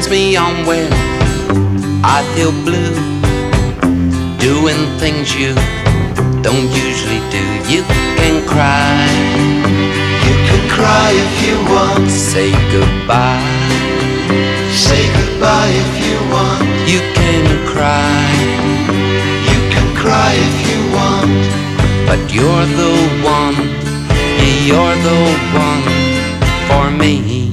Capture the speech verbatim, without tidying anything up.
turns me on when I feel blue, doing things you don't usually do. You can cry, You can cry if you want, say goodbye, say goodbye if you want. you can cry, You can cry if you want, but you're the one, yeah, you're the one for me.